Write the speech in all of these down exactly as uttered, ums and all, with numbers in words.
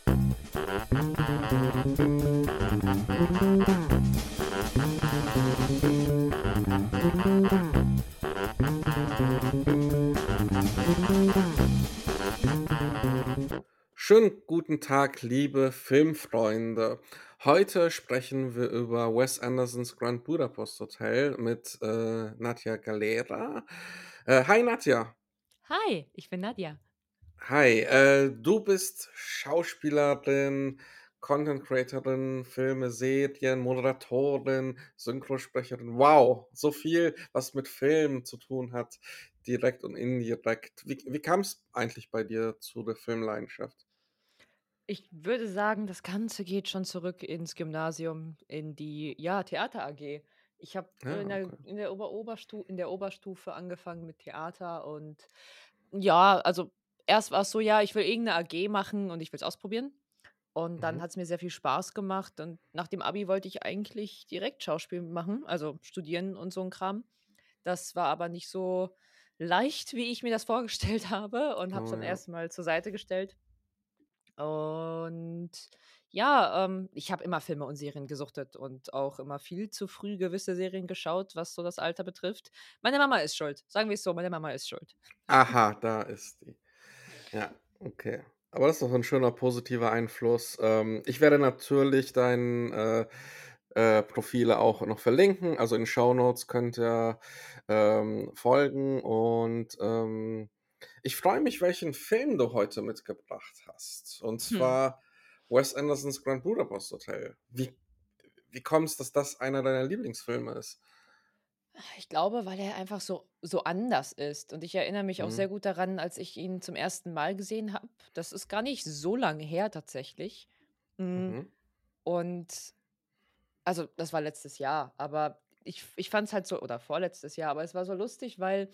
Schönen guten Tag, liebe Filmfreunde. Heute sprechen wir über Wes Andersons Grand Budapest Hotel mit äh, Nadja Galera. Äh, hi Nadja. Hi, ich bin Nadja. Hi, äh, du bist Schauspielerin, Content Creatorin, Filme, Serien, Moderatorin, Synchronsprecherin. Wow, so viel, was mit Filmen zu tun hat, direkt und indirekt. Wie, wie kam es eigentlich bei dir zu der Filmleidenschaft? Ich würde sagen, das Ganze geht schon zurück ins Gymnasium, in die, ja, Theater-A G. Ich habe Ja, in der okay. in der Ober Oberstu in der Oberstufe angefangen mit Theater und ja, also erst war es so: „Ja, ich will irgend 'ne A G machen und ich will's ausprobieren.“ Und dann Mhm. hat es mir sehr viel Spaß gemacht und nach dem Abi wollte ich eigentlich direkt Schauspiel machen, also studieren und so 'n Kram. Das war aber nicht so leicht, wie ich mir das vorgestellt habe und habe es Oh dann ja. erst mal zur Seite gestellt. Und ja, ähm, ich habe immer Filme und Serien gesuchtet und auch immer viel zu früh gewisse Serien geschaut, was so das Alter betrifft. Meine Mama ist schuld. Sagen wir's so, meine Mama ist schuld. Aha, da ist die. Ja, okay. Aber das ist doch 'n schöner positiver Einfluss. Ähm, ich werde natürlich dein, äh, äh, Profile auch noch verlinken. Also, in den Shownotes könnt ihr, ähm, folgen und, ähm, ich freue mich, welchen Film du heute mitgebracht hast. Und Hm. zwar Wes Andersons Grand Budapest Hotel. Wie wie kommt's, dass das einer deiner Lieblingsfilme ist? Ich glaube, weil er einfach so so anders ist und ich erinnere mich auch Mhm, sehr gut daran, als ich ihn zum ersten Mal gesehen habe. Das ist gar nicht so lange her tatsächlich. Hm, mhm. und also, das war letztes Jahr, aber ich ich fand es halt so oder vorletztes Jahr, aber es war so lustig, weil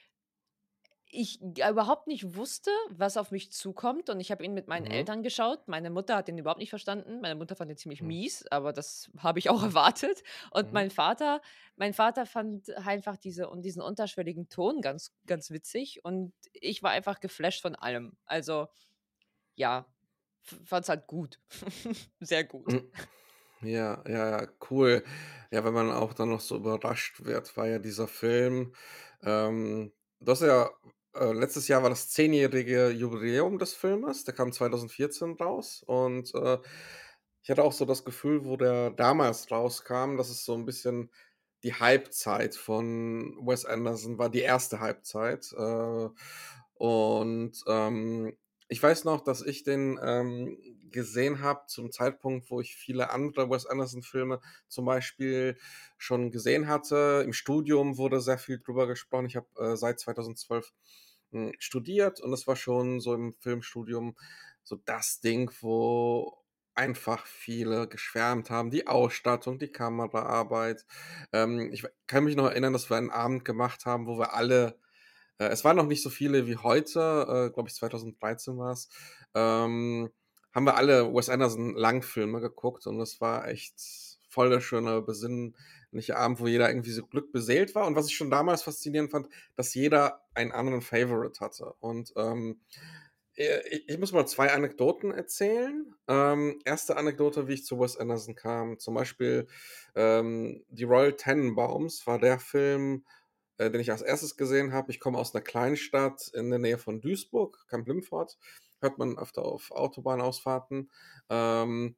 ich g überhaupt nicht wusste, was auf mich zukommt und ich habe ihn mit meinen Mhm, Eltern geschaut. Meine Mutter hat den überhaupt nicht verstanden. Meine Mutter fand den ziemlich mhm, mies, aber das habe ich auch erwartet. Und mhm. mein Vater mein Vater fand einfach diese und diesen unterschwelligen Ton ganz ganz witzig und ich war einfach geflasht von allem. Also, ja, f fand's halt gut. Sehr gut. Hm. Ja, ja, ja, cool. Ja, wenn man auch dann noch so überrascht wird, war ja dieser Film ähm, du hast ja äh, letztes Jahr war das zehnjährige Jubiläum des Filmes, der kam zweitausendvierzehn raus und, äh, ich hatte auch so das Gefühl, wo der damals rauskam, dass es so 'n bisschen die Halbzeit von Wes Anderson war, die erste Halbzeit, äh, und, ähm, ich weiß noch, dass ich den, ähm, gesehen habe zum Zeitpunkt, wo ich viele andere Wes Anderson-Filme zum Beispiel schon gesehen hatte. Im Studium wurde sehr viel drüber gesprochen. Ich habe, äh, seit zweitausendzwölf, hm, studiert und das war schon so im Filmstudium so das Ding, wo einfach viele geschwärmt haben. Die Ausstattung, die Kameraarbeit. Ähm, ich w kann mich noch erinnern, dass wir einen Abend gemacht haben, wo wir alle äh, es waren noch nicht so viele wie heute, äh, glaube ich zweitausenddreizehn war's, ähm, haben wir alle Wes Anderson Langfilme geguckt und das war echt voll der schöne, besinnliche Abend, wo jeder irgendwie so glückbeseelt war. Und was ich schon damals faszinierend fand, dass jeder einen anderen Favorite hatte. Und, ähm, äh, i ich muss mal zwei Anekdoten erzählen. Ähm, erste Anekdote, wie ich zu Wes Anderson kam. Zum Beispiel, ähm, die Royal Tenenbaums war der Film, äh, den ich als erstes gesehen habe. Ich komme aus 'ner Kleinstadt in der Nähe von Duisburg, Kamp-Lintfort. Hört man öfter auf Autobahnausfahrten. Ähm,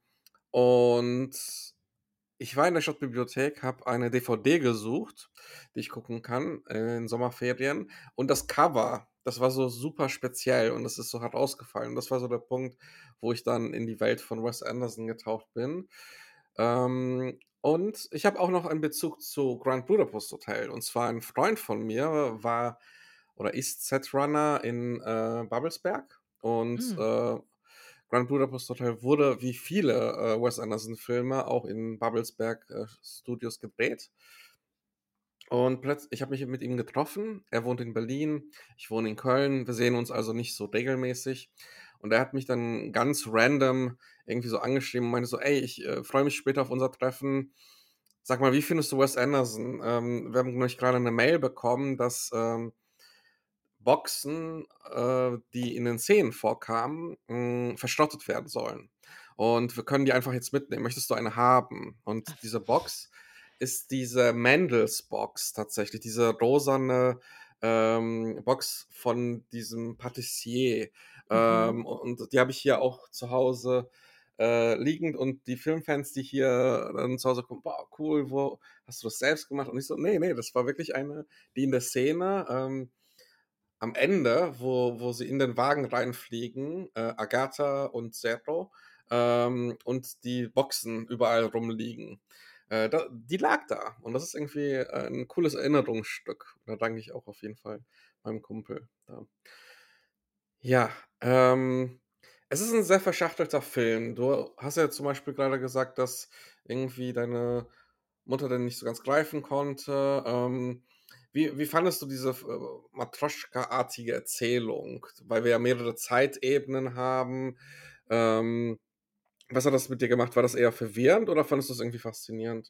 und ich war in der Stadtbibliothek, habe eine D V D gesucht, die ich gucken kann äh, in Sommerferien. Und das Cover, das war so super speziell und das ist so herausgefallen. Das war so der Punkt, wo ich dann in die Welt von Wes Anderson getaucht bin. Ähm, und ich habe auch noch einen Bezug zu Grand Budapest Hotel. Und zwar ein Freund von mir war oder ist Setrunner in, äh, Babelsberg und, Hm. äh, Grand Budapest Hotel wurde wie viele, äh, Wes Anderson-Filme auch in Babelsberg, äh, Studios gedreht. Und plötz ich habe mich mit ihm getroffen. Er wohnt in Berlin, ich wohne in Köln. Wir sehen uns also nicht so regelmäßig. Und er hat mich dann ganz random irgendwie so angeschrieben und meinte so: „Ey, ich, äh, freue mich später auf unser Treffen. Sag mal, wie findest du Wes Anderson? Ähm, wir haben nämlich grade 'ne Mail bekommen, dass, ähm, Boxen, äh, die in den Szenen vorkamen, hm, verschrottet werden sollen. Und wir können die einfach jetzt mitnehmen. Möchtest du eine haben? Und diese Box ist diese Mendels-Box tatsächlich, diese rosane, ähm, Box von diesem Patissier. Mhm. Ähm, und die habe ich hier auch zu Hause, äh, liegend und die Filmfans, die hier dann zu Hause kommen: „Boah, cool, wo hast du das selbst gemacht?“ Und ich so: „Ne, ne, das war wirklich eine, die in der Szene, ähm, am Ende, wo wo sie in den Wagen reinfliegen, äh, Agatha und Zero, ähm, und die Boxen überall rumliegen. Äh, da die lag da und das ist irgendwie, äh, 'n cooles Erinnerungsstück. Da danke ich auch auf jeden Fall meinem Kumpel da. Ja, ähm, es ist 'n sehr verschachtelter Film. Du hast ja zum Beispiel grade gesagt, dass irgendwie deine Mutter den nicht so ganz greifen konnte. Ähm, wie wie fandest du diese f äh, Matrjoschka-artige Erzählung? Weil wir ja mehrere Zeitebenen haben. Ähm, was hat das mit dir gemacht? War das eher verwirrend oder fandest du's irgendwie faszinierend?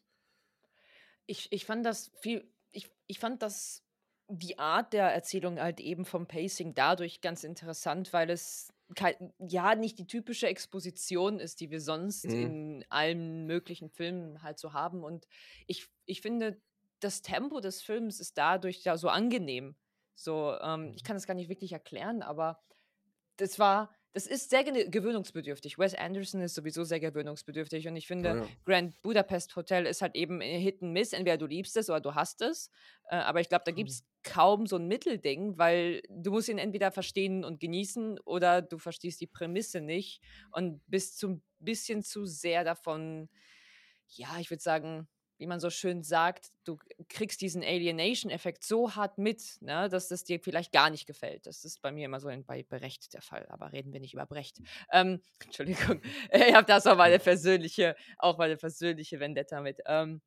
Ich ich fand das viel ich ich fand das die Art der Erzählung halt eben vom Pacing dadurch ganz interessant, weil es kei ja, nicht die typische Exposition ist, die wir sonst Mhm. in allen möglichen Filmen halt so haben. Und ich ich finde, das Tempo des Films ist dadurch ja so angenehm. So, ähm, ich Mhm. kann das gar nicht wirklich erklären, aber das war das ist sehr gene gewöhnungsbedürftig. Wes Anderson ist sowieso sehr gewöhnungsbedürftig und ich Oh finde, ja. Grand Budapest Hotel ist halt eben, äh, Hit and Miss. Entweder du liebst es oder du hasst es. Äh, aber ich glaube, da Oh. gibt's kaum so 'n Mittelding, weil du musst ihn entweder verstehen und genießen oder du verstehst die Prämisse nicht und bist zu 'n bisschen zu sehr davon ja, ich würde sagen, wie man so schön sagt, du k kriegst diesen Alienation-Effekt so hart mit, ne, dass das dir vielleicht gar nicht gefällt. Das ist bei mir immer so in bei Brecht der Fall, aber reden wir nicht über Brecht. Ähm, Entschuldigung, ich habe da so meine Ja. persönliche auch meine persönliche Vendetta mit. Ähm,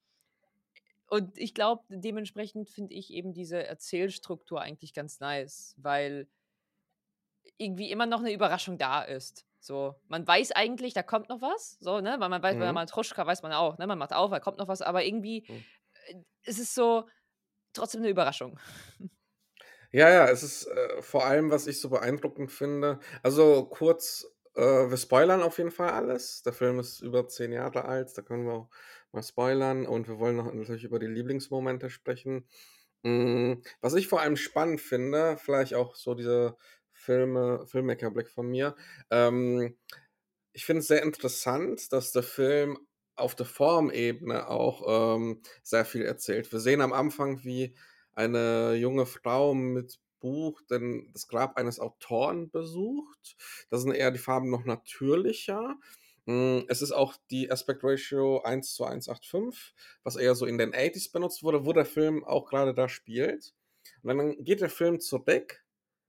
und ich glaube, dementsprechend finde ich eben diese Erzählstruktur eigentlich ganz nice, weil irgendwie immer noch 'ne Überraschung da ist. So, man weiß eigentlich, da kommt noch was, so, ne? Weil man weiß bei Mhm. Matrjoschka weiß man auch, ne? Man macht auf, da kommt noch was, aber irgendwie, Mhm. äh, ist es so trotzdem 'ne Überraschung. Ja, ja, es ist, äh, vor allem, was ich so beeindruckend finde also kurz, äh, wir spoilern auf jeden Fall alles. Der Film ist über zehn Jahre alt, da können wir auch mal spoilern und wir wollen noch natürlich über die Lieblingsmomente sprechen. Hm, was ich vor allem spannend finde, vielleicht auch so diese Filme Filmmaker-Blick von mir, ähm, ich finde es sehr interessant, dass der Film auf der Formebene auch, ähm, sehr viel erzählt. Wir sehen am Anfang, wie eine junge Frau mit Buch denn das Grab eines Autoren besucht. Da sind eher die Farben noch natürlicher. Hm, es ist auch die Aspect Ratio eins zu eins Acht fünf, was eher so in den Eighties benutzt wurde, wo der Film auch grade da spielt. Und dann geht der Film zurück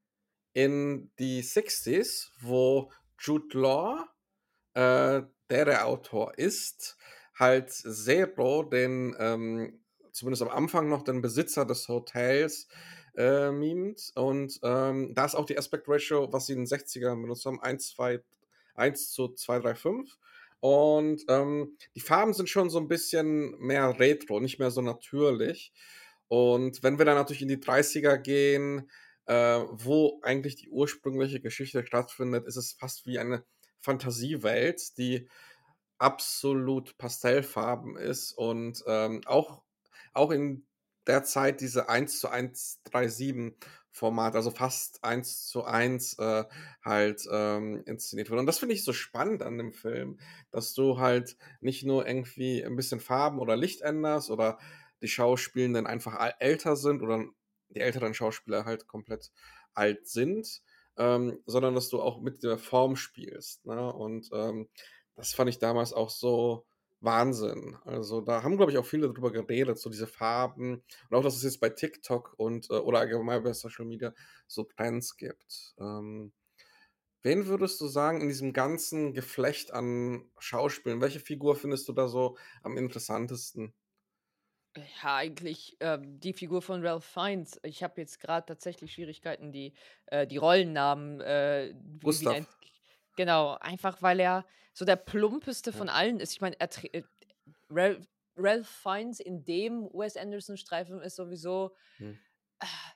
in die Sixties, wo Jude Law, äh, der der Autor ist, halt Zero, den, ähm zumindest am Anfang noch den Besitzer des Hotels, äh, mimt. Und, ähm, da ist auch die Aspect Ratio, was sie in den Sechzigern benutzt haben, eins zwei eins zu zwei drei fünf. Und, ähm, die Farben sind schon so 'n bisschen mehr retro, nicht mehr so natürlich. Und wenn wir dann natürlich in die Dreißiger gehen, äh, wo eigentlich die ursprüngliche Geschichte stattfindet, ist es fast wie eine Fantasiewelt, die absolut Pastellfarben ist und, ähm, auch auch in der Zeit diese eins zu eins drei sieben Format, also fast eins zu eins, äh, halt, ähm, inszeniert wurde. Und das finde ich so spannend an dem Film, dass du halt nicht nur irgendwie 'n bisschen Farben oder Licht änderst oder die Schauspielenden einfach a älter sind oder die älteren Schauspieler halt komplett alt sind, ähm, sondern dass du auch mit der Form spielst, ne? Und, ähm, das fand ich damals auch so Wahnsinn. Also, da haben, glaube ich, auch viele drüber geredet, so diese Farben und auch, dass es jetzt bei TikTok und, äh oder allgemein bei Social Media so Trends gibt. Ähm, wen würdest du sagen, in diesem ganzen Geflecht an Schauspielern welche Figur findest du da so am interessantesten? Ja, eigentlich, ähm, die Figur von Ralph Fiennes. Ich habe jetzt grad tatsächlich Schwierigkeiten, die äh, die Rollennamen, äh, wie wieder Gustav. ent genau, einfach weil er so der Plumpeste Ja. von allen ist. Ich meine, er tr äh, Ralph Ralph Fiennes in dem Wes Anderson-Streifen ist sowieso, Mhm.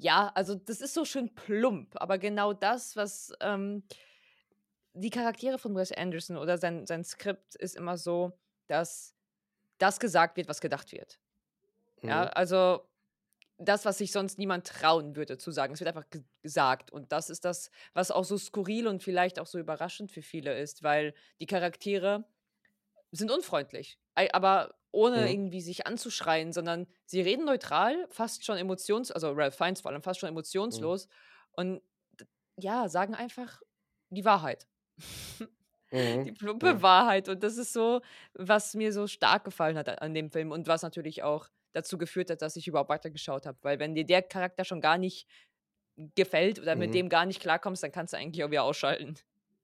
Ja, also das ist so schön plump, aber genau das, was, ähm die Charaktere von Wes Anderson oder sein sein Skript ist immer so, dass das gesagt wird, was gedacht wird. Ja, Mhm. also das, was sich sonst niemand trauen würde zu sagen. Es wird einfach ge gesagt und das ist das, was auch so skurril und vielleicht auch so überraschend für viele ist, weil die Charaktere sind unfreundlich, ei aber ohne Mhm. irgendwie sich anzuschreien, sondern sie reden neutral, fast schon emotions also Ralph Fiennes vor allem, fast schon Mhm. emotionslos und d ja, sagen einfach die Wahrheit. Die Mhm. plumpe Ja. Wahrheit und das ist so, was mir so stark gefallen hat a an dem Film und was natürlich auch dazu geführt hat, dass ich überhaupt weitergeschaut habe, weil wenn dir der Charakter schon gar nicht gefällt oder mit Mhm. dem gar nicht klarkommst, dann kannst du eigentlich auch wieder ausschalten.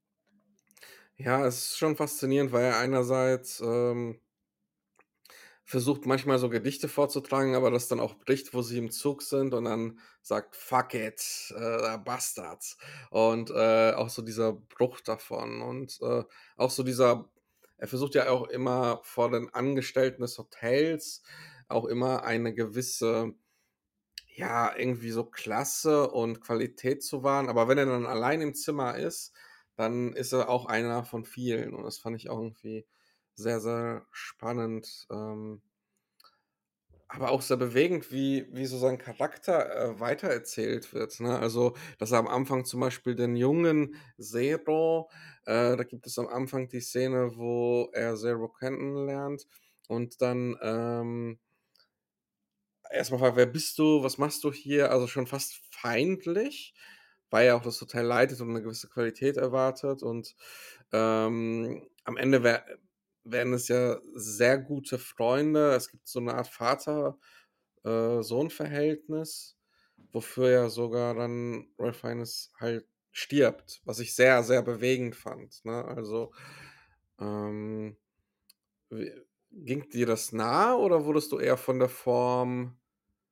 Ja, es ist schon faszinierend, weil er einerseits, ähm versucht manchmal so Gedichte vorzutragen, aber das dann auch bricht, wo sie im Zug sind und dann sagt: „Fuck it, äh, Bastards.“ Und, äh, auch so dieser Bruch davon und, äh, auch so dieser er versucht ja auch immer vor den Angestellten des Hotels auch immer eine gewisse, ja, irgendwie so Klasse und Qualität zu wahren, aber wenn er dann allein im Zimmer ist, dann ist er auch einer von vielen und das fand ich auch irgendwie sehr, sehr spannend, ähm aber auch sehr bewegend, wie wie so sein Charakter, äh, weitererzählt wird, ne? Also, dass er am Anfang zum Beispiel den jungen Zero äh, da gibt es am Anfang die Szene, wo er Zero kennenlernt und dann, ähm erst mal fragt: „Wer bist du? Was machst du hier?“ Also, schon fast feindlich, weil er auch das Hotel leitet und 'ne gewisse Qualität erwartet und, ähm, am Ende wer werden es ja sehr gute Freunde. Es gibt so 'ne Art Vater äh, Sohn-Verhältnis, wofür ja sogar dann Ralph Fiennes halt stirbt, was ich sehr, sehr bewegend fand, ne? Also, ähm, wie ging dir das nah oder wurdest du eher von der Form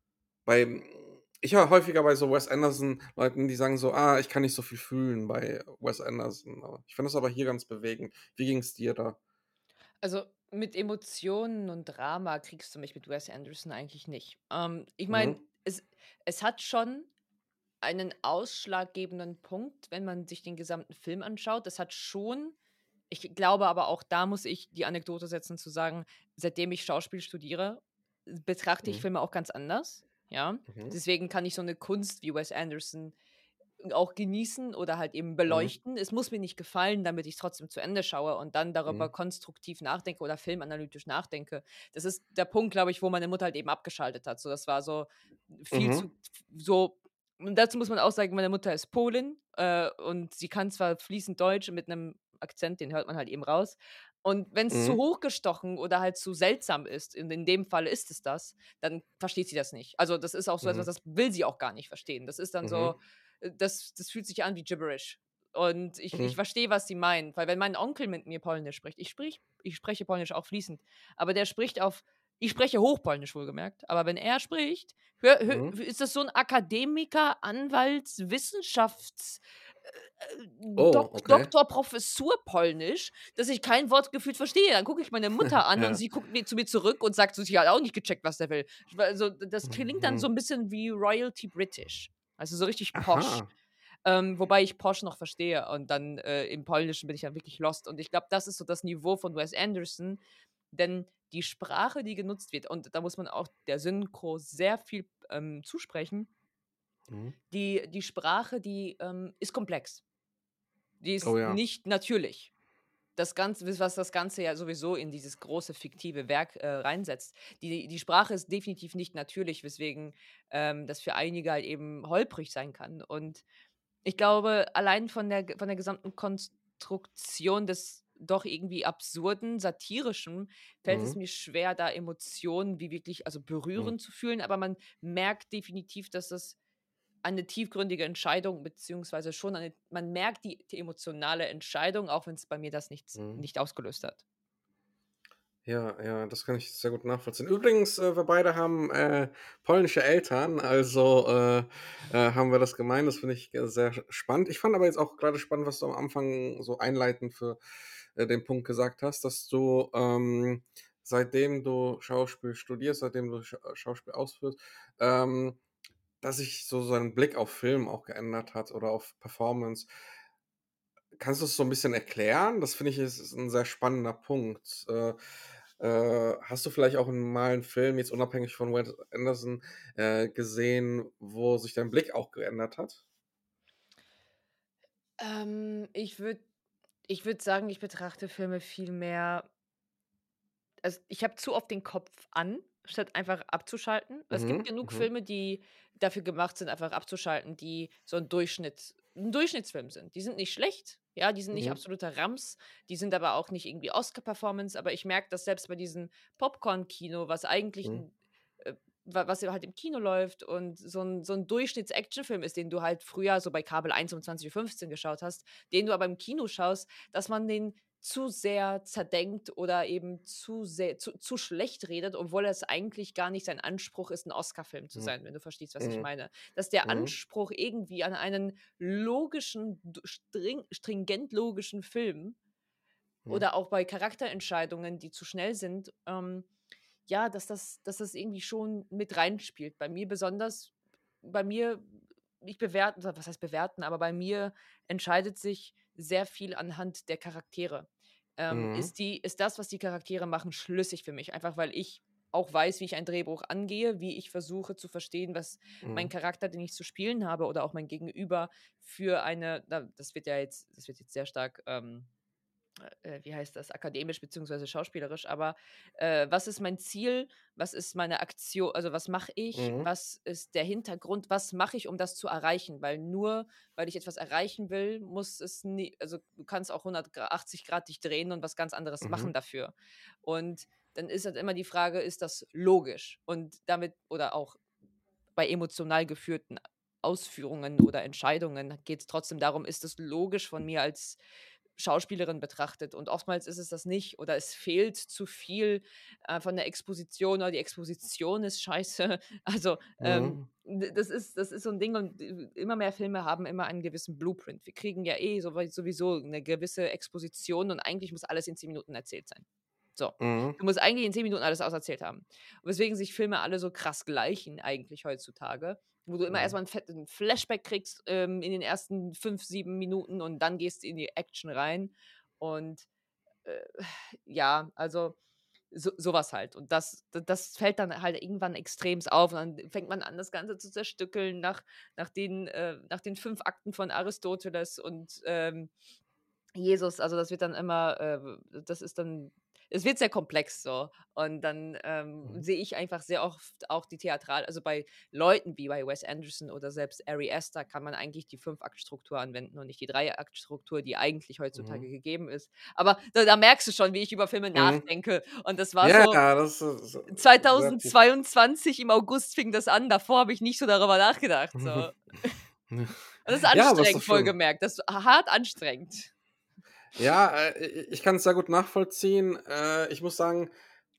beim ich höre häufiger bei so Wes Anderson-Leuten, die sagen so: „Ah, ich kann nicht so viel fühlen bei Wes Anderson.“ Aber ich fand das aber hier ganz bewegend. Wie ging's dir da? Also, mit Emotionen und Drama kriegst du mich mit Wes Anderson eigentlich nicht. Ähm, ich meine, Mhm. es es hat schon einen ausschlaggebenden Punkt, wenn man sich den gesamten Film anschaut. Das hat schon ich glaube aber auch da muss ich die Anekdote setzen zu sagen, seitdem ich Schauspiel studiere, betrachte ich Mhm. Filme auch ganz anders, ja? Mhm. Deswegen kann ich so 'ne Kunst wie Wes Anderson auch genießen oder halt eben Mhm. beleuchten. Es muss mir nicht gefallen, damit ich's trotzdem zu Ende schaue und dann darüber Mhm. konstruktiv nachdenke oder filmanalytisch nachdenke. Das ist der Punkt, glaube ich, wo meine Mutter halt eben abgeschaltet hat. So, das war so viel Mhm. zu so und dazu muss man auch sagen, meine Mutter ist Polin, äh, und sie kann zwar fließend Deutsch mit 'nem Akzent, den hört man halt eben raus. Und wenn's zu Mhm. hochgestochen oder halt zu seltsam ist, und in dem Falle ist es das, dann versteht sie das nicht. Also, das ist auch so etwas, Mhm. das will sie auch gar nicht verstehen. Das ist dann so Mhm. äh, das das fühlt sich an wie Gibberish. Und ich ich Mhm. verstehe, was sie meint, weil wenn mein Onkel mit mir Polnisch spricht ich sprich ich spreche Polnisch auch fließend, aber der spricht auf ich spreche Hochpolnisch wohlgemerkt, aber wenn er spricht, hö hö Mhm. ist das so 'n Akademiker, Anwalts, Wissenschafts äh, äh, Oh, Dok okay. Doktor, Professur-Polnisch, dass ich kein Wort gefühlt verstehe. Dann gucke ich meine Mutter an und Ja. sie guckt mir zu mir zurück und sagt so, sie hat auch nicht gecheckt, was der will. Also, das klingt dann so Mhm. 'n bisschen wie Royalty British, also, so richtig posh. Aha. Ähm, wobei ich posh noch verstehe und dann, äh, im Polnischen bin ich dann wirklich lost und ich glaube, das ist so das Niveau von Wes Anderson, denn die Sprache, die genutzt wird und da muss man auch der Synchro sehr viel, ähm, zusprechen Mhm. die die Sprache, die, ähm, ist komplex. Die Oh ist ja. nicht natürlich. Das Ganze w was das Ganze ja sowieso in dieses große fiktive Werk, äh, reinsetzt. Die die Sprache ist definitiv nicht natürlich, weswegen, ähm, das für einige halt eben holprig sein kann. Und ich glaube, allein von der von der gesamten Konstruktion des doch irgendwie absurden, satirischen fällt es Mhm. mir schwer, da Emotionen wie wirklich also, Mhm. berührend zu fühlen, aber man merkt definitiv, dass das eine tiefgründige Entscheidung beziehungsweise schon eine man merkt die die emotionale Entscheidung, auch wenn's bei mir das nichts Mhm. nicht ausgelöst hat. Ja, ja, das kann ich sehr gut nachvollziehen. Übrigens, äh, wir beide haben, äh, polnische Eltern, also, äh, äh, haben wir das gemein. Das finde ich, äh, sehr spannend. Ich fand aber jetzt auch grade spannend, was du am Anfang so einleitend für, äh, den Punkt gesagt hast, dass du, ähm, seitdem du Schauspiel studierst, seitdem du Sch Schauspiel ausführst, ähm, dass sich so sein Blick auf Film auch geändert hat oder auf Performance. Kannst du's so 'n bisschen erklären? Das finde ich, ist ist 'n sehr spannender Punkt. Äh, äh, hast du vielleicht auch 'n mal 'n Film, jetzt unabhängig von Wes Anderson, äh, gesehen, wo sich dein Blick auch geändert hat? Ähm, ich würde ich würde sagen, ich betrachte Filme viel mehr also, ich habe zu oft den Kopf an, statt einfach abzuschalten. Es gibt Mhm, genug mhm, Filme, die dafür gemacht sind, einfach abzuschalten, die so 'n Durchschnitt 'n Durchschnittsfilm sind. Die sind nicht schlecht, ja, die sind nicht mhm, absoluter Rams, die sind aber auch nicht irgendwie Oscar-Performance, aber ich merke, dass selbst bei diesem Popcorn-Kino, was eigentlich mhm, 'n äh, wa was ja halt im Kino läuft und so 'n so 'n Durchschnitts-Actionfilm ist, den du halt früher so bei Kabel eins um zwanzig Uhr fünfzehn geschaut hast, den du aber im Kino schaust, dass man den zu sehr zerdenkt oder eben zu sehr zu zu schlecht redet, obwohl es eigentlich gar nicht sein Anspruch ist, 'n Oscar-Film zu mhm, sein, wenn du verstehst, was ich mhm, meine. Dass der mhm, Anspruch irgendwie an einen logischen, d string stringent logischen Film mhm, oder auch bei Charakterentscheidungen, die zu schnell sind, ähm, ja, dass das dass das irgendwie schon mit reinspielt. Bei mir besonders bei mir ich bewerte oder was heißt bewerten, aber bei mir entscheidet sich sehr viel anhand der Charaktere. Ähm, mhm, ist die ist das, was die Charaktere machen, schlüssig für mich? Einfach weil ich auch weiß, wie ich ein Drehbuch angehe, wie ich versuche zu verstehen, was mein mhm, Charakter, den ich zu spielen habe oder auch mein Gegenüber für eine da das wird ja jetzt das wird jetzt sehr stark, ähm äh, wie heißt das, akademisch beziehungsweise schauspielerisch, aber, äh, was ist mein Ziel? Was ist meine Aktion? Also, was mache ich? mhm, Was ist der Hintergrund? Was mache ich, um das zu erreichen? Weil nur weil ich etwas erreichen will, muss es nie also, du kannst auch hundertachtzig Grad dich drehen und was ganz anderes mhm, machen dafür. Und dann ist halt immer die Frage, ist das logisch? Und damit oder auch bei emotional geführten Ausführungen oder Entscheidungen geht es trotzdem darum, ist es logisch von mir als Schauspielerin betrachtet? Und oftmals ist es das nicht oder es fehlt zu viel, äh, von der Exposition oder die Exposition ist scheiße. Also, ähm, mhm, d das ist das ist so ein Ding und i immer mehr Filme haben immer einen gewissen Blueprint. Wir kriegen ja eh sowei sowieso eine gewisse Exposition und eigentlich muss alles in zehn Minuten erzählt sein. So. mhm, Du musst eigentlich in zehn Minuten alles auserzählt haben. Und weswegen sich Filme alle so krass gleichen eigentlich heutzutage, wo du immer erst mhm, mal 'n fetten Flashback kriegst, ähm, in den ersten fünf sieben Minuten und dann gehst du in die Action rein. Und, äh, ja, also so so halt. Und das d das fällt dann halt irgendwann extremst auf und dann fängt man an, das Ganze zu zerstückeln nach nach den äh, nach den fünf Akten von Aristoteles und, ähm Jesus, also das wird dann immer, äh das ist dann es wird sehr komplex so. Und dann, ähm, mhm, sehe ich einfach sehr oft auch die Theatral also bei Leuten wie bei Wes Anderson oder selbst Ari Aster kann man eigentlich die Fünf-Akt-Struktur anwenden und nicht die Drei-Akt-Struktur, die eigentlich mhm, heutzutage gegeben ist. Aber da da merkst du schon, wie ich über Filme mhm. nachdenke. Und das war Ja, so ja, das ist äh, sehr tief. zweitausendzweiundzwanzig im August fing das an. Davor habe ich nicht so darüber nachgedacht, so. Mhm. Und das ist Ja, aber ist doch anstrengend, schön. wohlgemerkt. Das ist hart anstrengend. Ja, äh, i ich kann's sehr gut nachvollziehen. Äh, ich muss sagen,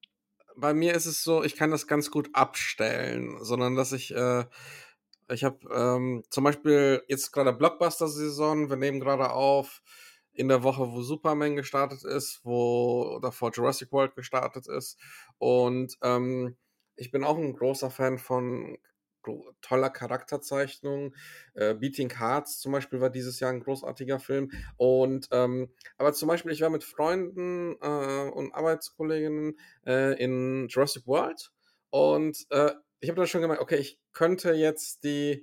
bei mir ist es so, ich kann das ganz gut abstellen, sondern dass ich, äh ich habe, ähm, zum Beispiel jetzt grade Blockbuster-Saison. Wir nehmen grade auf in der Woche, wo Superman gestartet ist, wo davor Jurassic World gestartet ist. Und, ähm, ich bin auch 'n großer Fan von gro toller Charakterzeichnung. Äh, Beating Hearts zum Beispiel war dieses Jahr 'n großartiger Film. Und, ähm aber zum Beispiel, ich war mit Freunden, äh, und Arbeitskolleginnen, äh, in Jurassic World und, äh, ich habe dann schon gemerkt: „Okay, ich könnte jetzt die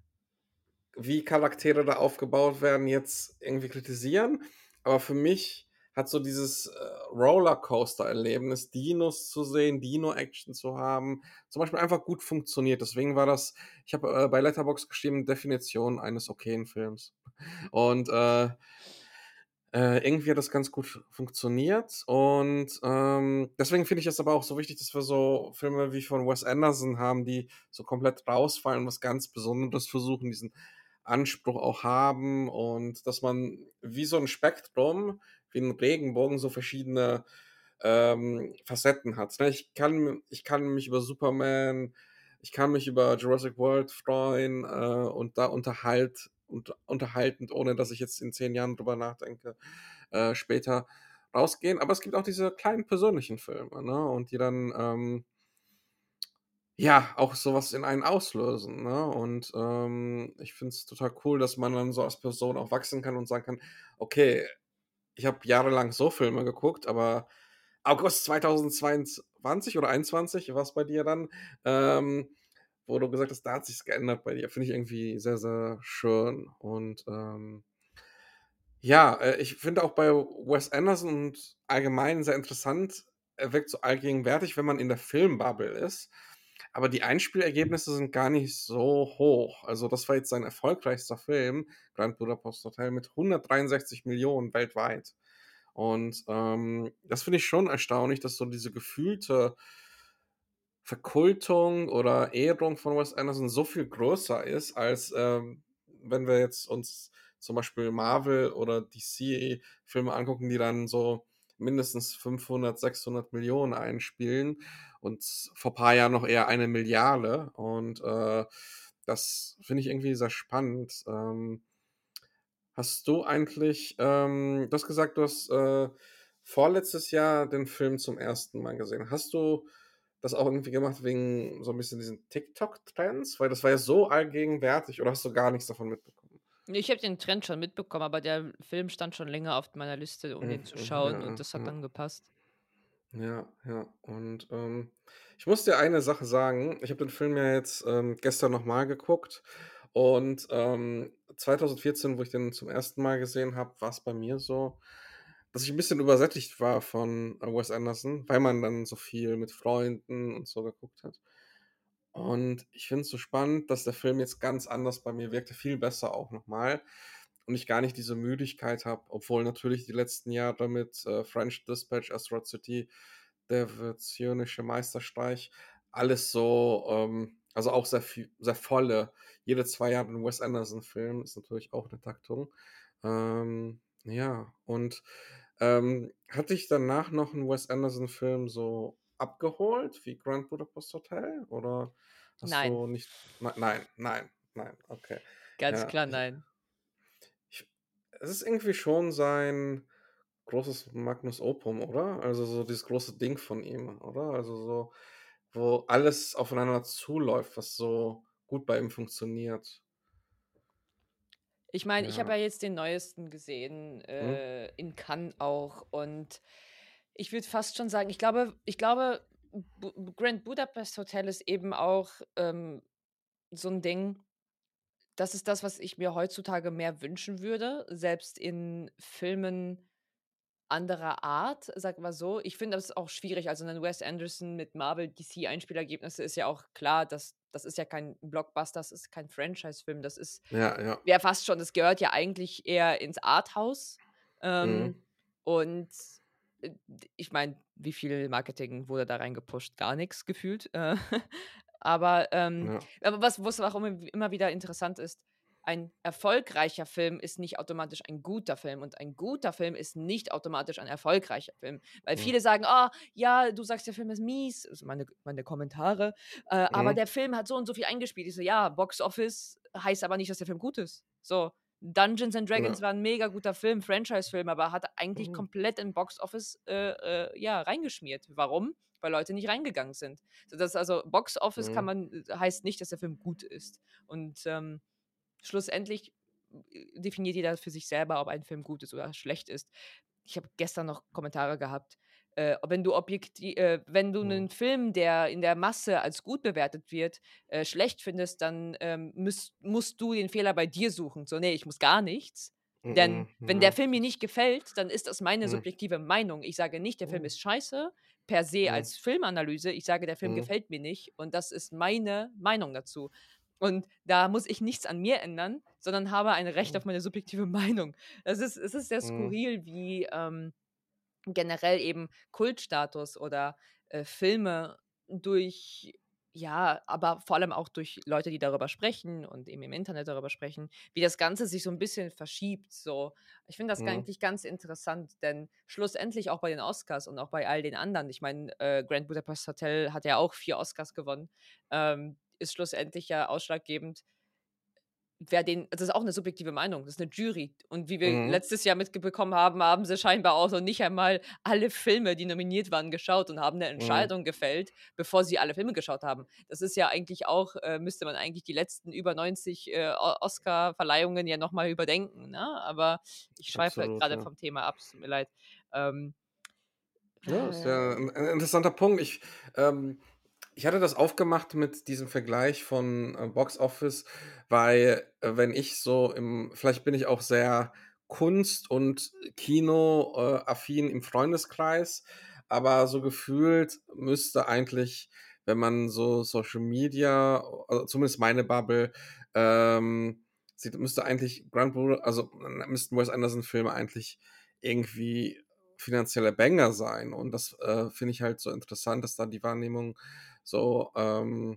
wie Charaktere da aufgebaut werden, jetzt irgendwie kritisieren." Aber für mich hat so dieses, äh, Rollercoaster-Erlebnis, Dinos zu sehen, Dino-Action zu haben, zum Beispiel einfach gut funktioniert. Deswegen war das ich habe, äh, bei Letterboxd geschrieben: „Definition eines okayen Films." Und, äh äh, irgendwie hat das ganz gut funktioniert und, ähm, deswegen finde ich es aber auch so wichtig, dass wir so Filme wie von Wes Anderson haben, die so komplett rausfallen, was ganz Besonderes versuchen, diesen Anspruch auch haben und dass man wie so 'n Spektrum, wie 'n Regenbogen so verschiedene, ähm, Facetten hat, ne? Ich kann ich kann mich über Superman ich kann mich über Jurassic World freuen, äh, und da unterhalt und unterhaltend, ohne dass ich jetzt in zehn Jahren drüber nachdenke, äh, später rausgehen. Aber es gibt auch diese kleinen persönlichen Filme, ne, und die dann, ähm Ja, auch so was in einen auslösen, ne? Und, ähm, ich finde es total cool, dass man dann so als Person auch wachsen kann und sagen kann: „Okay, ich habe jahrelang so Filme geguckt, aber August zweitausendzweiundzwanzig oder einundzwanzig war's bei dir dann, ähm, wo du gesagt hast, da hat sich's geändert bei dir.“ Finde ich irgendwie sehr, sehr schön und, ähm ja, äh, ich finde auch bei Wes Anderson und allgemein sehr interessant, er wirkt so allgegenwärtig, wenn man in der Filmbubble ist, aber die Einspielergebnisse sind gar nicht so hoch. Also, das war jetzt sein erfolgreichster Film, Grand Budapest Hotel mit hundertdreiundsechzig Millionen weltweit. Und, ähm, das finde ich schon erstaunlich, dass so diese gefühlte Verkultung oder Ehrung von Wes Anderson so viel größer ist, als, ähm, wenn wir jetzt uns zum Beispiel Marvel oder D C-Filme angucken, die dann so mindestens fünfhundert, sechshundert Millionen einspielen und vor paar Jahren noch eher eine Milliarde. Und, äh, das finde ich irgendwie sehr spannend. Ähm, hast du eigentlich ähm, du hast gesagt, du hast, äh, vorletztes Jahr den Film zum ersten Mal gesehen. Hast du das auch irgendwie gemacht wegen so 'n bisschen diesen TikTok-Trends? Weil das war ja so allgegenwärtig oder hast du gar nichts davon mitbekommen? Ne, ich habe den Trend schon mitbekommen, aber der Film stand schon länger auf meiner Liste, um den Mhm, zu mhm, schauen und ja, das hat ja. dann gepasst. Ja, ja. Und, ähm, ich muss dir eine Sache sagen. Ich habe den Film ja jetzt, ähm, gestern noch mal geguckt und, ähm, zweitausendvierzehn, wo ich den zum ersten Mal gesehen habe, war's bei mir so, dass ich 'n bisschen übersättigt war von, äh, Wes Anderson, weil man dann so viel mit Freunden und so geguckt hat. Und ich finde es so spannend, dass der Film jetzt ganz anders bei mir wirkte, viel besser auch noch mal und ich gar nicht diese Müdigkeit habe, obwohl natürlich die letzten Jahre mit, äh, French Dispatch, Asteroid City, Der Venezianische Meisterstreich, alles so, ähm also auch sehr vie sehr volle jede zwei Jahre 'n Wes Anderson-Film ist natürlich auch 'ne Taktung. Ähm, ja, und, ähm, hat dich danach noch 'n Wes Anderson-Film so abgeholt wie Grand Budapest Hotel oder hast Nein, du nicht nei nein, nein, nein, okay. ganz Ja, klar ich nein. ich es ist irgendwie schon sein großes Magnus Opum, oder? Also, so dieses große Ding von ihm, oder? Also, so, wo alles aufeinander zuläuft, was so gut bei ihm funktioniert. Ich meine, ich habe Ja. ja jetzt den neuesten gesehen, Mhm. äh, in Cannes auch und ich würde fast schon sagen, ich glaube ich glaube, Bu Bu Grand Budapest Hotel ist eben auch, ähm, so 'n Ding, das ist das, was ich mir heutzutage mehr wünschen würde, selbst in Filmen anderer Art, sagen wir so. Ich finde das auch schwierig. Also 'nen Wes Anderson mit Marvel, D C Einspielergebnisse ist ja auch klar, das das ist ja kein Blockbuster, das ist kein Franchise-Film. Das ist Ja, ja. ja fast schon das gehört ja eigentlich eher ins Arthouse. Mhm. Ähm, und, äh, d ich meine, wie viel Marketing wurde da reingepusht? Gar nix gefühlt. Äh, aber, ähm Ja. aber was wo's auch immer immer wieder interessant ist, ein erfolgreicher Film ist nicht automatisch ein guter Film und ein guter Film ist nicht automatisch ein erfolgreicher Film. Weil Mhm. viele sagen: „Ah, ja, du sagst, der Film ist mies“, also meine meine Kommentare, äh, „aber Mhm. der Film hat so und so viel eingespielt.“ Ich so: „Ja, Box Office heißt aber nicht, dass der Film gut ist.“ So, Dungeons& and Dragons Ja. war 'n mega guter Film, Franchise-Film, aber hat eigentlich Mhm. komplett in Box Office, äh, äh, ja, reingeschmiert. Warum? Weil Leute nicht reingegangen sind. So dass also Box Office kann Mhm. man äh, heißt nicht, dass der Film gut ist. Und, ähm, schlussendlich, äh, definiert jeder für sich selber, ob ein Film gut ist oder schlecht ist. Ich habe gestern noch Kommentare gehabt, äh, wenn du objekti äh, wenn du Mhm. 'nen Film, der in der Masse als gut bewertet wird, äh, schlecht findest, dann, ähm, müsst musst du den Fehler bei dir suchen. So, ne, ich muss gar nichts, denn Mhm, wenn der ja, Film mir nicht das gefällt, dann ist das meine Mhm. subjektive Meinung. Ich sage nicht, der Film Mhm. ist scheiße per se Mhm. als Filmanalyse. Ich sage, der Film Mhm. gefällt mir nicht und das ist meine Meinung dazu. Und da muss ich nichts an mir ändern, sondern habe ein Recht Mhm. auf meine subjektive Meinung. Es ist es ist sehr Mhm. skurril, wie, ähm, generell eben Kultstatus oder, äh, Filme durch ja, aber vor allem auch durch Leute, die darüber sprechen und eben im Internet darüber sprechen, wie das Ganze sich so 'n bisschen verschiebt so. Ich finde das Mhm. eigentlich ganz interessant, denn schlussendlich auch bei den Oscars und auch bei all den anderen ich meine, äh, Grand Budapest Hotel hat ja auch vier Oscars gewonnen, ähm, ist schlussendlich ja ausschlaggebend wer den das ist auch 'ne subjektive Meinung, das ist 'ne Jury. Und wie wir Mhm. letztes Jahr mitbekommen haben, haben sie scheinbar auch noch nicht einmal alle Filme, die nominiert waren, geschaut und haben 'ne Mhm. Entscheidung gefällt, bevor sie alle Filme geschaut haben. Das ist ja eigentlich auch äh, müsste man eigentlich die letzten über neunzig, äh, O Oscarverleihungen ja noch mal überdenken, ne? Aber ich schweife Absolut, grade ja. vom Thema ab, es tut mir leid. Ähm, Ja, ist ja äh 'n 'n interessanter Punkt. Ich ähm, ich hatte das aufgemacht mit diesem Vergleich von, äh, Box Office, weil, äh, wenn ich so im vielleicht bin ich auch sehr Kunst und Kino, äh, affin im Freundeskreis, aber so gefühlt müsste eigentlich, wenn man so Social Media, also zumindest meine Bubble, ähm, sieht, müsste eigentlich Grand Bud also, m müssten Wes Anderson-Filme eigentlich irgendwie finanzielle Banger sein. Und das, äh, finde ich halt so interessant, dass da die Wahrnehmung so, ähm,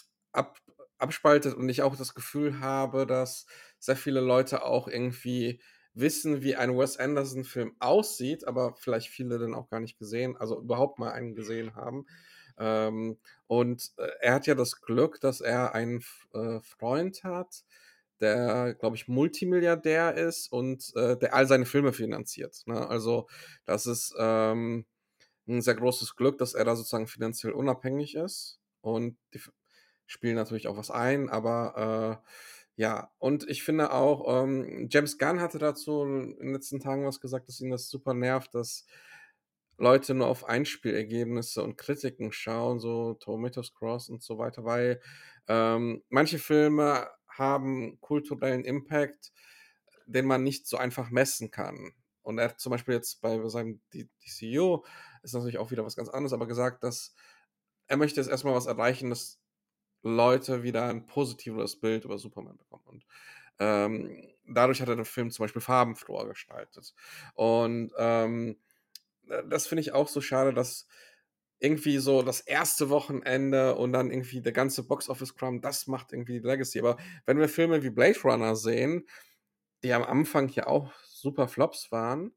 ab abspaltet und ich auch das Gefühl habe, dass sehr viele Leute auch irgendwie wissen, wie ein Wes Anderson-Film aussieht, aber vielleicht viele den auch gar nicht gesehen also, überhaupt mal einen gesehen haben. Ähm, und, äh, er hat ja das Glück, dass er einen F äh, Freund hat, der, glaube ich, Multimilliardär ist und, äh, der all seine Filme finanziert, ne? Also, das ist, ähm, 'n sehr großes Glück, dass er da sozusagen finanziell unabhängig ist und die F spielen natürlich auch was ein, aber, äh, ja. Und ich finde auch, ähm, James Gunn hatte dazu in den letzten Tagen was gesagt, dass ihn das super nervt, dass Leute nur auf Einspielergebnisse und Kritiken schauen, so Tomatoes und so weiter, weil, ähm, manche Filme haben kulturellen Impact, den man nicht so einfach messen kann. Und er hat zum Beispiel jetzt bei seinem D DCU ist natürlich auch wieder was ganz anderes, aber gesagt, dass er möchte jetzt erst mal was erreichen, dass Leute wieder ein positiveres Bild über Superman bekommen. Und, ähm, dadurch hat er den Film zum Beispiel farbenfroher gestaltet. Und, ähm, äh, das finde ich auch so schade, dass irgendwie so das erste Wochenende und dann irgendwie der ganze Box-Office-Kram, das macht irgendwie die Legacy. Aber wenn wir Filme wie Blade Runner sehen, die am Anfang ja auch super Flops waren,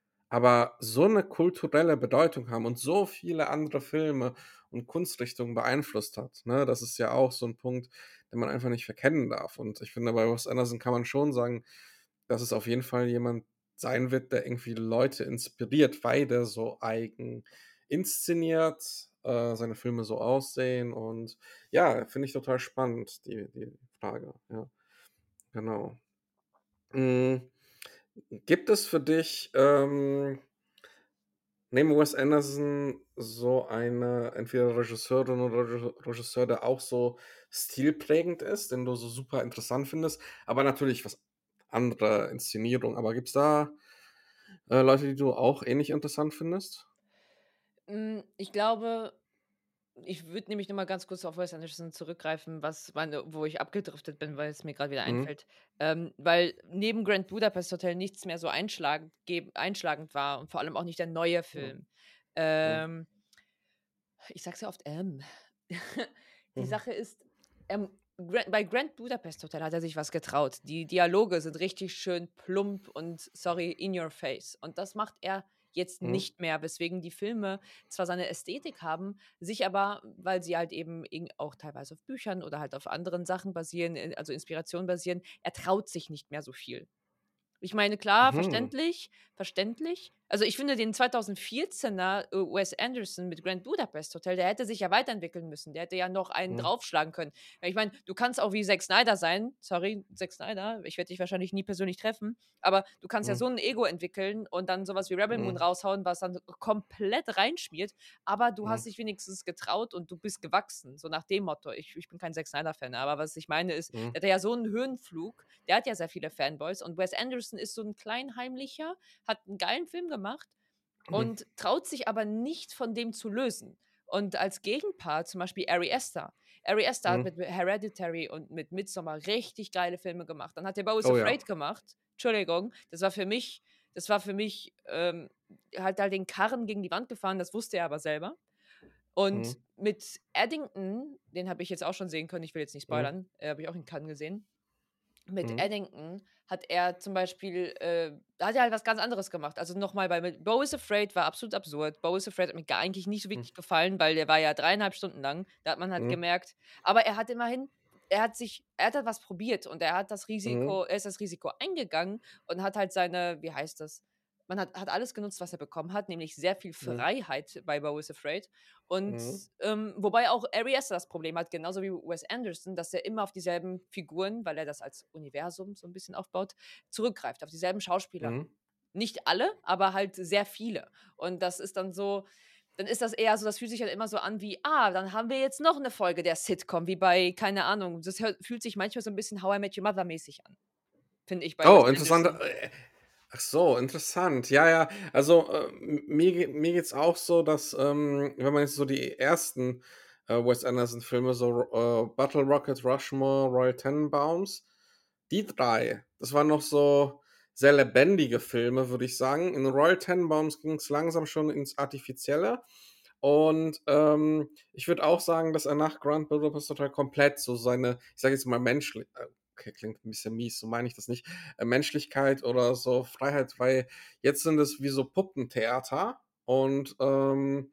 aber so 'ne kulturelle Bedeutung haben und so viele andere Filme und Kunstrichtungen beeinflusst hat, ne? Das ist ja auch so 'n Punkt, den man einfach nicht verkennen darf. Und ich finde, bei Wes Anderson kann man schon sagen, dass es auf jeden Fall jemand sein wird, der irgendwie Leute inspiriert, weil der so eigen inszeniert, äh, seine Filme so aussehen und ja, finde ich total spannend, die die Frage, ja, genau. Hm, gibt es für dich, ähm neben Wes Anderson so eine entweder Regisseurin oder Rege Regisseur, der auch so stilprägend ist, den du so super interessant findest, aber natürlich was andere Inszenierung. Aber gibt's da, äh, Leute, die du auch ähnlich interessant findest? Hm, ich glaube, ich würde nämlich noch mal ganz kurz auf Wes Anderson zurückgreifen, was meine wo ich abgedriftet bin, weil es mir grad wieder Mhm. einfällt. Ähm, weil neben Grand Budapest Hotel nichts mehr so einschlagend geb einschlagend war und vor allem auch nicht der neue Ja. Film. Mhm. Ähm ich sage sehr oft, ähm. Die Mhm. Sache ist, ähm, Gra bei Grand Budapest Hotel hat er sich was getraut. Die Dialoge sind richtig schön plump und, sorry, in your face. Und das macht er jetzt Mhm. nicht mehr, weswegen die Filme zwar seine Ästhetik haben, sich aber, weil sie halt eben irgend auch teilweise auf Büchern oder halt auf anderen Sachen basieren, äh, also Inspiration basieren er traut sich nicht mehr so viel. Ich meine, klar, Mhm. verständlich verständlich. Also, ich finde den zweitausendvierzehner, äh, Wes Anderson mit Grand Budapest Hotel, der hätte sich ja weiterentwickeln müssen. Der hätte ja noch einen Mhm. draufschlagen können. Weil ich meine, du kannst auch wie Zack Snyder sein. Sorry, Zack Snyder, ich werde dich wahrscheinlich nie persönlich treffen, aber du kannst ja Mhm. so 'n Ego entwickeln und dann so was wie Rebel Moon Mhm. raushauen, was dann komplett reinschmiert, aber du hast Mhm. dich wenigstens getraut und du bist gewachsen, so nach dem Motto. Ich ich bin kein Zack Snyder-Fan, aber was ich meine ist, Mhm. der hatte ja so 'n Höhenflug. Der hat ja sehr viele Fanboys und Wes Anderson ist so 'n Kleinheimlicher, hat 'n geilen Film gemacht Mhm. und traut sich aber nicht von dem zu lösen. Und als Gegenpart zum Beispiel Ari Aster. Ari Aster hat Mhm. mit Hereditary und mit Midsommar richtig geile Filme gemacht. Dann hat er Beau is Oh ja. Afraid gemacht. Entschuldigung, das war für mich das war für mich, ähm hat halt den Karren gegen die Wand gefahren, das wusste er aber selber. Und Mhm. mit Eddington, den habe ich jetzt auch schon sehen können, ich will jetzt nicht Mhm. spoilern, äh, habe ich auch in Cannes gesehen. Mit Mhm. Eddington hat er zum Beispiel, äh da hat er halt was ganz anderes gemacht. Also, noch mal bei mit Beau is Afraid war absolut absurd. Beau is Afraid hat mir gar eigentlich nicht so Mhm. wirklich gefallen, weil der war ja dreieinhalb Stunden lang. Da hat man halt Mhm. gemerkt aber er hat immerhin er hat sich er hat halt was probiert und er hat das Mhm. Risiko er ist das Risiko eingegangen und hat halt seine wie heißt das? Man hat hat alles genutzt, was er bekommen hat, nämlich sehr viel Mhm. Freiheit bei Beau is Afraid. Und, Mhm. ähm, wobei auch Ari Aster das Problem hat, genauso wie Wes Anderson, dass er immer auf dieselben Figuren, weil er das als Universum so 'n bisschen aufbaut, zurückgreift, auf dieselben Schauspieler. Mhm. Nicht alle, aber halt sehr viele. Und das ist dann so dann ist das eher so das fühlt sich halt immer so an wie: „Ah, dann haben wir jetzt noch 'ne Folge der Sitcom“, wie bei keine Ahnung. Das hört fühlt sich manchmal so 'n bisschen How I Met Your Mother mäßig an, finde ich bei Wes Oh, interessant. Anderson. Äh, ach so, interessant. Ja, ja. Also, äh, m mir ge mir geht's auch so, dass, ähm, wenn man jetzt so die ersten, äh, Wes Anderson-Filme, so, äh, Bottle Rocket, Rushmore, Royal Tenenbaums, die drei, das waren noch so sehr lebendige Filme, würde ich sagen. In Royal Tenenbaums ging's langsam schon ins Artifizielle. Und, ähm, ich würde auch sagen, dass er nach Grand Budapest Hotel komplett so seine, ich sage jetzt mal menschli äh, okay, klingt 'n bisschen mies, so meine ich das nicht, äh, Menschlichkeit oder so Freiheit, weil jetzt sind es wie so Puppentheater und, ähm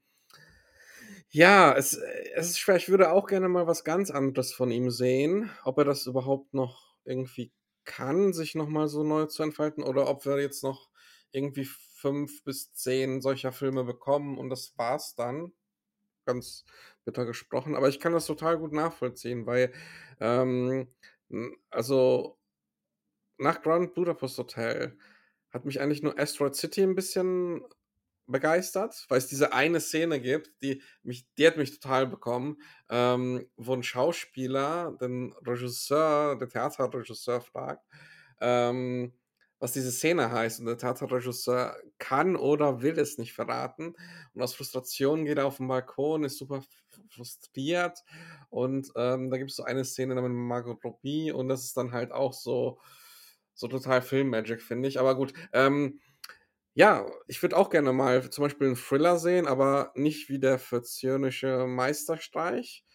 ja, es äh, es ist schwer. Ich würde auch gerne mal was ganz anderes von ihm sehen, ob er das überhaupt noch irgendwie kann, sich noch mal so neu zu entfalten oder ob wir jetzt noch irgendwie fünf bis zehn solcher Filme bekommen und das war's dann, ganz bitter gesprochen. Aber ich kann das total gut nachvollziehen, weil, ähm, hm, also nach Grand Budapest Hotel hat mich eigentlich nur Asteroid City 'n bisschen begeistert, weil es diese eine Szene gibt, die mich die hat mich total bekommen, ähm, wo 'n Schauspieler den Regisseur den Theaterregisseur fragt, ähm, was diese Szene heißt und der Theaterregisseur kann oder will es nicht verraten. Und aus Frustration geht er auf 'n Balkon, ist super f f frustriert und, ähm, da gibt's so eine Szene da mit Margot Robbie und das ist dann halt auch so so total Film-Magic, finde ich. Aber gut, ähm, ja, ich würde auch gerne mal zum Beispiel 'n Thriller sehen, aber nicht wie der venezianische Meisterstreich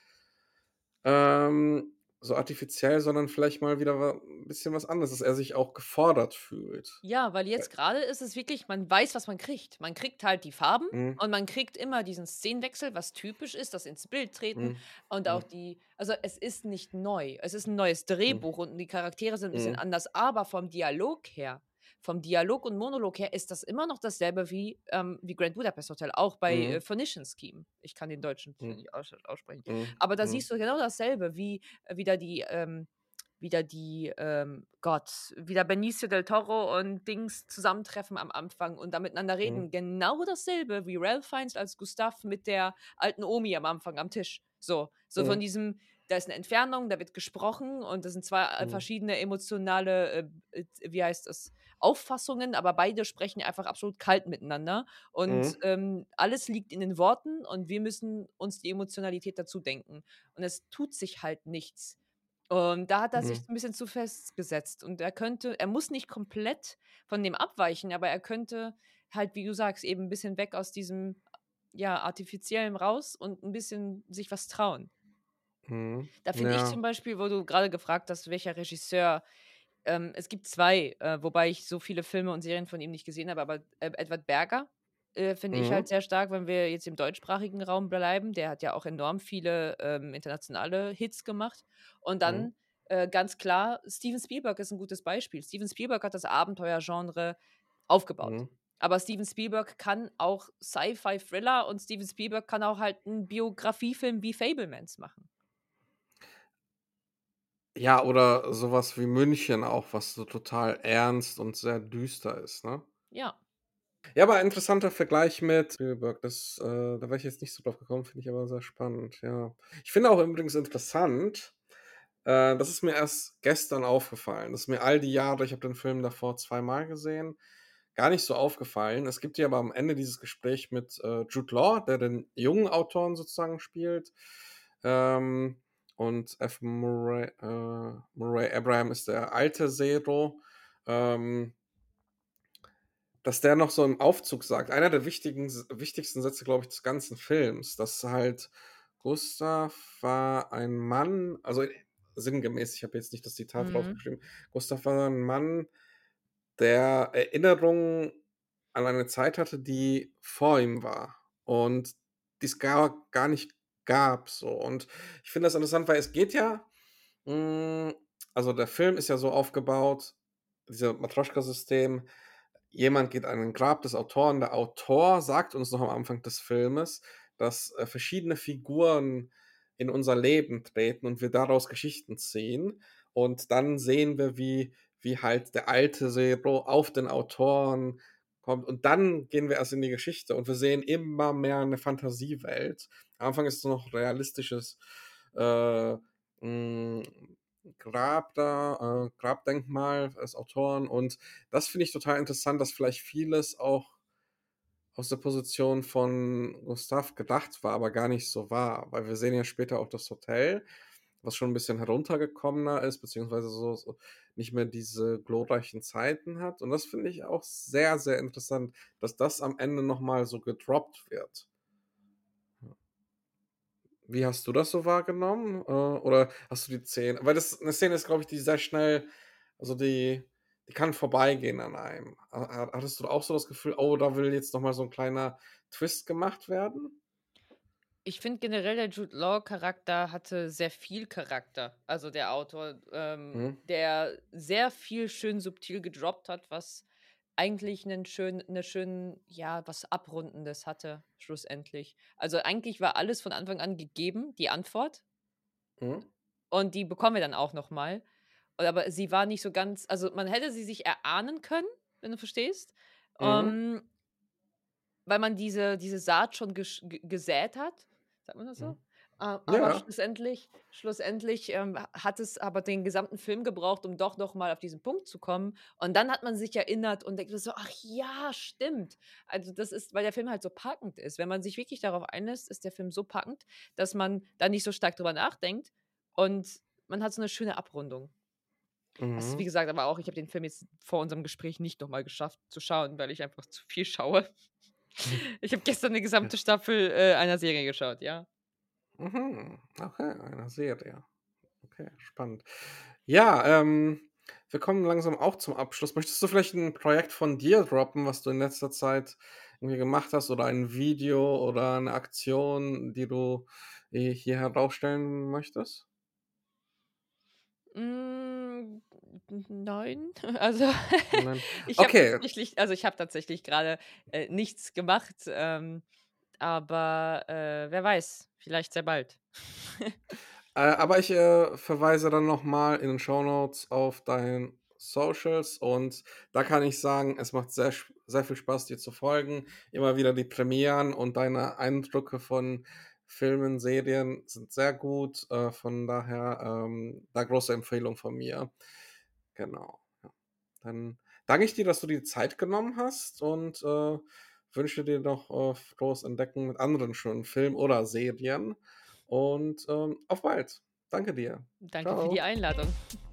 ähm, so artifiziell, sondern vielleicht mal wieder wa 'n bisschen was anderes, dass er sich auch gefordert fühlt. Ja, weil Weil jetzt grade ist es wirklich man weiß, was man kriegt. Man kriegt halt die Farben Mhm. und man kriegt immer diesen Szenenwechsel, was typisch ist, das ins Bild treten Mhm. und auch Mhm. die also, es ist nicht neu. Es ist 'n neues Mhm. Drehbuch und die Charaktere sind 'n bisschen Mhm. anders, aber vom Dialog her vom Dialog und Monolog her ist das immer noch dasselbe wie, ähm wie Grand Budapest Hotel, auch bei, äh, Mhm. Phoenician Scheme. Ich kann den deutschen Titel Mhm. nicht aussch aussprechen. Mhm. Aber da Mhm. siehst du genau dasselbe, wie wieder die, ähm wieder die, ähm Gott, wieder Benicio del Toro und Dings zusammentreffen am Anfang und da miteinander Mhm. reden. Genau dasselbe wie Ralph Fiennes als Gustave mit der alten Omi am Anfang am Tisch. So so von Mhm. diesem da ist 'ne Entfernung, da wird gesprochen und das sind zwei, äh, Mhm. verschiedene emotionale, äh, äh, wie heißt das, Auffassungen, aber beide sprechen einfach absolut kalt miteinander und, Mhm. ähm, alles liegt in den Worten und wir müssen uns die Emotionalität dazu denken. Und es tut sich halt nichts. Und da hat er sich Mhm. 'n bisschen zu festgesetzt und er könnte er muss nicht komplett von dem abweichen, aber er könnte halt, wie du sagst, eben 'n bisschen weg aus diesem, ja, Artifiziellen raus und 'n bisschen sich was trauen. Mhm. Da finde ich Ja. zum Beispiel, wo du grade gefragt hast, welcher Regisseur ähm, es gibt zwei, äh, wobei ich so viele Filme und Serien von ihm nicht gesehen habe, aber, äh, Edward Berger, äh, finde ich halt Mhm. sehr stark, wenn wir jetzt im deutschsprachigen Raum bleiben. Der hat ja auch enorm viele, ähm, internationale Hits gemacht. Und Mhm. dann, äh, ganz klar, Steven Spielberg ist 'n gutes Beispiel. Steven Spielberg hat das Abenteuergenre aufgebaut. Mhm. Aber Steven Spielberg kann auch Sci-Fi-Thriller und Steven Spielberg kann auch halt 'n Biografiefilm wie Fabelmans machen. Ja, oder so was wie München auch, was so total ernst und sehr düster ist, ne? Ja. Ja, aber interessanter Vergleich mit Spielberg, das, äh da wäre ich jetzt nicht so drauf gekommen, finde ich aber sehr spannend, ja. Ich finde auch übrigens interessant, äh, das ist mir erst gestern aufgefallen. Das ist mir all die Jahre ich habe den Film davor zweimal gesehen, gar nicht so aufgefallen. Es gibt ja aber am Ende dieses Gespräch mit, äh, Jude Law, der den jungen Autoren sozusagen spielt, ähm, und F. Murray äh, Murray Abraham ist der alte Zero, ähm dass der noch so im Aufzug sagt einer der wichtigen S wichtigsten Sätze, glaube ich, des ganzen Films, dass halt Gustav war ein Mann also, sinngemäß, ich habe jetzt nicht das Zitat Mhm. draufgeschrieben. Gustav war 'n Mann, der Erinnerungen an eine Zeit hatte, die vor ihm war und die's gar gar nicht gab so. Und ich finde das interessant, weil es geht ja Hm, also, der Film ist ja so aufgebaut, dieser Matrjoschka-System, jemand geht an ein Grab des Autoren. Der Autor sagt uns noch am Anfang des Filmes, dass, äh, verschiedene Figuren in unser Leben treten und wir daraus Geschichten ziehen. Und dann sehen wir, wie wie halt der alte Zero auf den Autoren kommt und dann gehen wir erst in die Geschichte und wir sehen immer mehr 'ne Fantasiewelt. Am Anfang ist es noch realistisches, äh, hm, Grab da äh, Grabdenkmal des Autoren und das finde ich total interessant, dass vielleicht vieles auch aus der Position von Gustave gedacht war, aber gar nicht so war. Weil wir sehen ja später auch das Hotel, was schon 'n bisschen heruntergekommener ist, beziehungsweise so so nicht mehr diese glorreichen Zeiten hat. Und das finde ich auch sehr, sehr interessant, dass das am Ende noch mal so gedroppt wird. Ja. Wie hast du das so wahrgenommen? Äh, oder hast du die Szene weil das 'ne Szene ist, glaube ich, die sehr schnell also, die die kann vorbeigehen an einem. Ha ha hattest du auch so das Gefühl: „Oh, da will jetzt noch mal so 'n kleiner Twist gemacht werden?“ Ich finde generell, der Jude-Law-Charakter hatte sehr viel Charakter. Also, der Autor, ähm, Mhm. der sehr viel schön subtil gedroppt hat, was eigentlich 'nen schön 'ne schönen ja, was Abrundendes hatte schlussendlich. Also, eigentlich war alles von Anfang an gegeben, die Antwort Mhm. und die bekommen wir dann auch noch mal. Und aber sie war nicht so ganz also, man hätte sie sich erahnen können, wenn du verstehst, Mhm. ähm weil man diese diese Saat schon gesch ge gesät hat. Sagt man das so? Mhm. A aber Ja. schlussendlich schlussendlich, ähm, ha hat es aber den gesamten Film gebraucht, um doch noch mal auf diesen Punkt zu kommen. Und dann hat man sich erinnert und denkt so: „Ach ja, stimmt.“ Also, das ist weil der Film halt so packend ist. Wenn man sich wirklich darauf einlässt, ist der Film so packend, dass man da nicht so stark drüber nachdenkt und man hat so 'ne schöne Abrundung. Das wie Mhm. gesagt, aber auch ich habe den Film jetzt vor unserem Gespräch nicht noch mal geschafft zu schauen, weil ich einfach zu viel schaue. Ich habe gestern 'ne Ja. gesamte Staffel, äh, einer Serie geschaut, ja. Mhm, okay, einer Serie. Okay, spannend. Ja, ähm, wir kommen langsam auch zum Abschluss. Möchtest du vielleicht 'n Projekt von dir droppen, was du in letzter Zeit irgendwie gemacht hast oder ein Video oder 'ne Aktion, die du, äh, hier herausstellen möchtest? Hm, n nein. Also, Nein. ich habe Okay. tatsächlich also, ich habe tatsächlich grade, äh, nichts gemacht, ähm, aber, äh, wer weiß, vielleicht sehr bald. Äh, aber ich, äh, verweise dann noch mal in den Shownotes auf dein Socials und da kann ich sagen, es macht sehr sch sehr viel Spaß, dir zu folgen. Immer wieder die Premieren und deine Eindrücke von Filmen, Serien sind sehr gut. Äh, von daher, ähm, da große Empfehlung von mir. Genau, ja. Dann danke ich dir, dass du dir die Zeit genommen hast und, äh, wünsche dir noch, äh, frohes Entdecken mit anderen schönen Filmen oder Serien und, ähm, auf bald. Danke dir. Danke für die Tschau. Einladung.